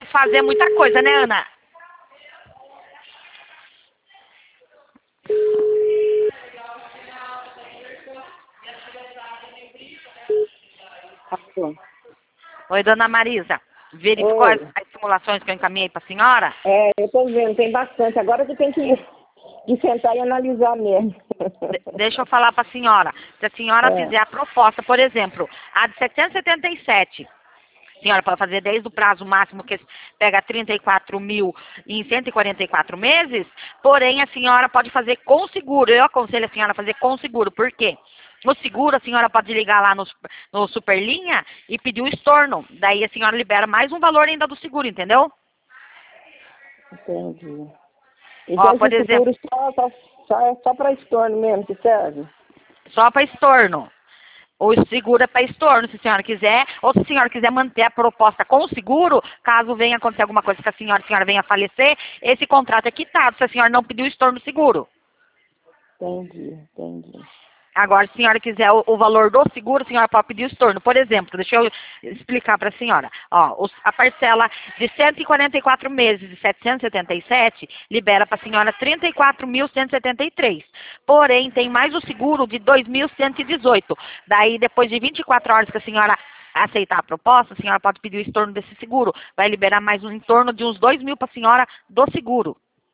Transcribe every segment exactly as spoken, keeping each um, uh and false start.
fazer muita coisa, né, Ana? Oi, dona Marisa. Verificou as, Oi. as simulações que eu encaminhei para a senhora? É, eu tô vendo, tem bastante. Agora que tem que, que sentar e analisar mesmo. De- deixa eu falar para a senhora. Se a senhora É. fizer a proposta, por exemplo, a de setecentos e setenta e sete, a senhora pode fazer desde o prazo máximo, que pega trinta e quatro mil em cento e quarenta e quatro meses, porém a senhora pode fazer com seguro. Eu aconselho a senhora a fazer com seguro. Por quê? No seguro, a senhora pode ligar lá no, no Superlinha e pedir o estorno. Daí a senhora libera mais um valor ainda do seguro, entendeu? Entendi. Ó, Então por esse seguro exemplo, só, só, só, é só para estorno mesmo que serve? só para estorno. O seguro é para estorno, se a senhora quiser, ou se a senhora quiser manter a proposta com o seguro, caso venha acontecer alguma coisa com a senhora, a senhora venha a falecer, esse contrato é quitado, se a senhora não pediu estorno no seguro. Entendi, entendi. Agora, se a senhora quiser o, o valor do seguro, a senhora pode pedir o estorno. Por exemplo, deixa eu explicar para a senhora. Ó, os- a parcela de cento e quarenta e quatro meses de setecentos e setenta e sete libera para a senhora trinta e quatro mil cento e setenta e três. Porém, tem mais o seguro de dois mil cento e dezoito. Daí, depois de vinte e quatro horas que a senhora aceitar a proposta, a senhora pode pedir o estorno desse seguro. Vai liberar mais um, em torno de uns dois mil para a senhora do seguro.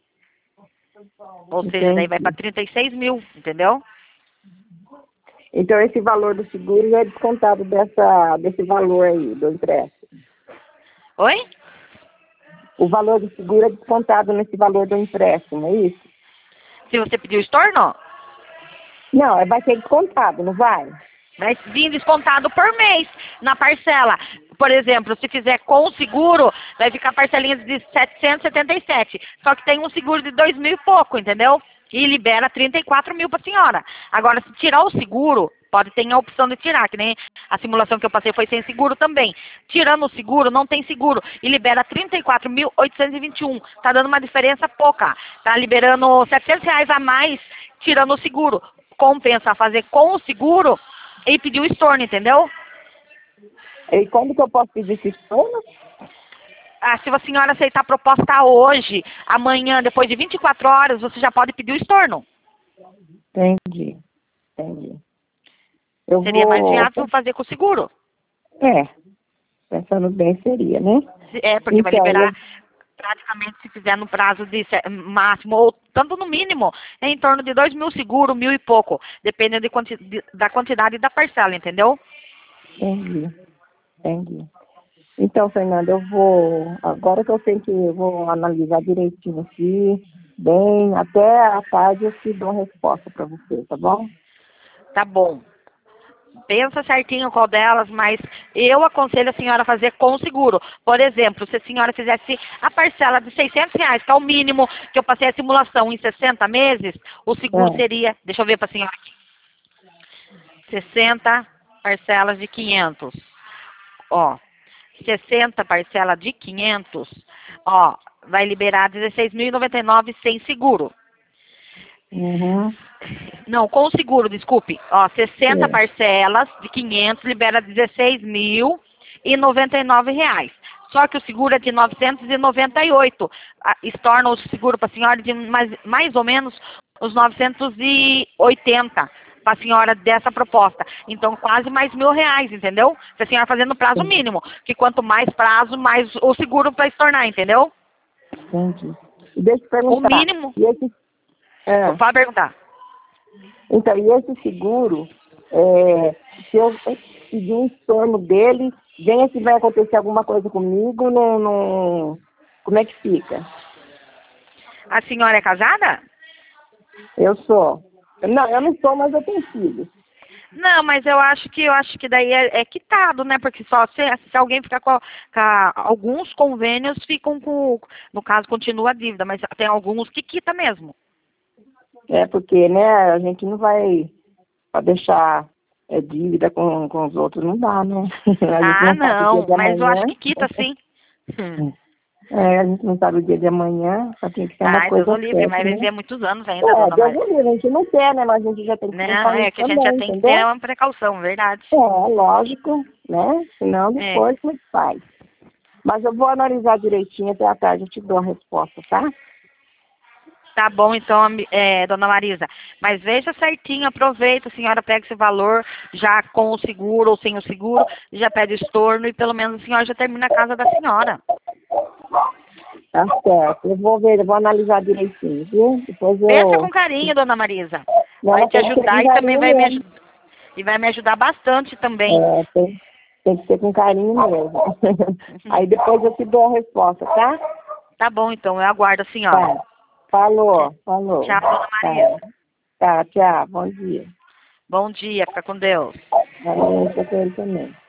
Ou seja, daí vai para Entendi. trinta e seis mil, entendeu? Então esse valor do seguro já é descontado dessa, desse valor aí, do empréstimo. Oi? O valor do seguro é descontado nesse valor do empréstimo, é isso? Se você pediu estorno, Não, é- vai ser descontado, não vai? vai vir descontado por mês na parcela. Por exemplo, se fizer com o seguro, vai ficar parcelinhas de setecentos e setenta e sete. Só que tem um seguro de dois mil e pouco, entendeu? E libera trinta e quatro mil para a senhora. Agora, se tirar o seguro, pode ter a opção de tirar, que nem a simulação que eu passei foi sem seguro também. Tirando o seguro, não tem seguro. E libera trinta e quatro mil oitocentos e vinte e um. Tá dando uma diferença pouca. Tá liberando setecentos reais a mais, tirando o seguro. Compensa fazer com o seguro e pedir o estorno, entendeu? E quando que eu posso pedir esse estorno? Ah, se a senhora aceitar a proposta hoje, amanhã, depois de vinte e quatro horas, você já pode pedir o estorno. Entendi, entendi. Eu Seria mais vou... viável fazer com o seguro. É, pensando bem seria, né? Se- É, porque vai Então, liberar eu... praticamente, se fizer no prazo de se- máximo, ou tanto no mínimo, é em torno de dois mil seguro, mil e pouco, dependendo de quanti- de- da quantidade da parcela, entendeu? Entendi, entendi. Então, Fernanda, eu vou... Agora que eu sei que eu vou analisar direitinho aqui, bem, até a tarde eu te dou uma resposta para você, tá bom? Tá bom. Pensa certinho qual delas, mas eu aconselho a senhora a fazer com seguro. Por exemplo, se a senhora fizesse a parcela de seiscentos reais, que é o mínimo que eu passei a simulação em sessenta meses, o seguro É. seria, deixa eu ver para a senhora aqui, sessenta parcelas de quinhentos. Ó, sessenta parcelas de quinhentos, ó, vai liberar dezesseis mil e noventa e nove sem seguro. Uhum. Não, com seguro, desculpe. Ó, sessenta É. parcelas de quinhentos libera dezesseis mil e noventa e nove reais. Só que o seguro é de novecentos e noventa e oito. Ah, isso torna o seguro para a senhora de mais, mais ou menos os novecentos e oitenta para a senhora dessa proposta. Então, quase mais mil reais, entendeu? Se a senhora fazendo prazo mínimo. Que quanto mais prazo, mais o seguro para estornar, entendeu? Entendi. E deixa eu O perguntar, mínimo. e esse, é, Pode perguntar. então, e esse seguro, é, se eu pedir um estorno dele, venha se vai acontecer alguma coisa comigo, não, não, como é que fica? A senhora é casada? Eu sou. Não, eu não sou, mas eu tenho filhos. Não, mas eu acho que eu acho que daí é, é quitado, né? Porque só se, se alguém ficar com, a- com a- alguns convênios ficam com, no caso, continua a dívida, mas tem alguns que quita mesmo. É porque, né, a gente não vai pra deixar é, dívida com, com os outros, não dá, né? A gente Ah, não sabe o dia não, de mas eu amanhã. acho que quita sim. Hum. É, a gente não sabe o dia de amanhã, só tem que ser uma Ai, Deus o coisa livre, certa, vai né? viver muitos anos ainda, É, dona Deus Maria. me livre, a gente não quer, né? Mas a gente já tem que Não, pensar é nisso que a gente já também, tem que ter entendeu? uma precaução, verdade. É, lógico, né? Senão É. depois como é que faz? Mas eu vou analisar direitinho, até a tarde eu te dou a resposta, tá? Tá bom, então, ami- é, dona Marisa. Mas veja certinho, aproveita, a senhora pega esse valor já com o seguro ou sem o seguro, já pede estorno e pelo menos a senhora já termina a casa da senhora. Tá certo. Eu vou ver, eu vou analisar direitinho, viu? Depois Pensa eu... com carinho, dona Marisa. Não, Vai te tem que ser ajudar com e também carinho vai me mesmo. ajudar. E vai me ajudar bastante também. É, tem, tem que ser com carinho mesmo. Aí depois eu te dou a resposta, tá? Tá bom, então, eu aguardo a senhora. Tá. Falou, falou. Tchau, dona Tá. Marisa. Tá, tchau. Bom dia. Bom dia, fica com Deus. Valeu, pra ele também.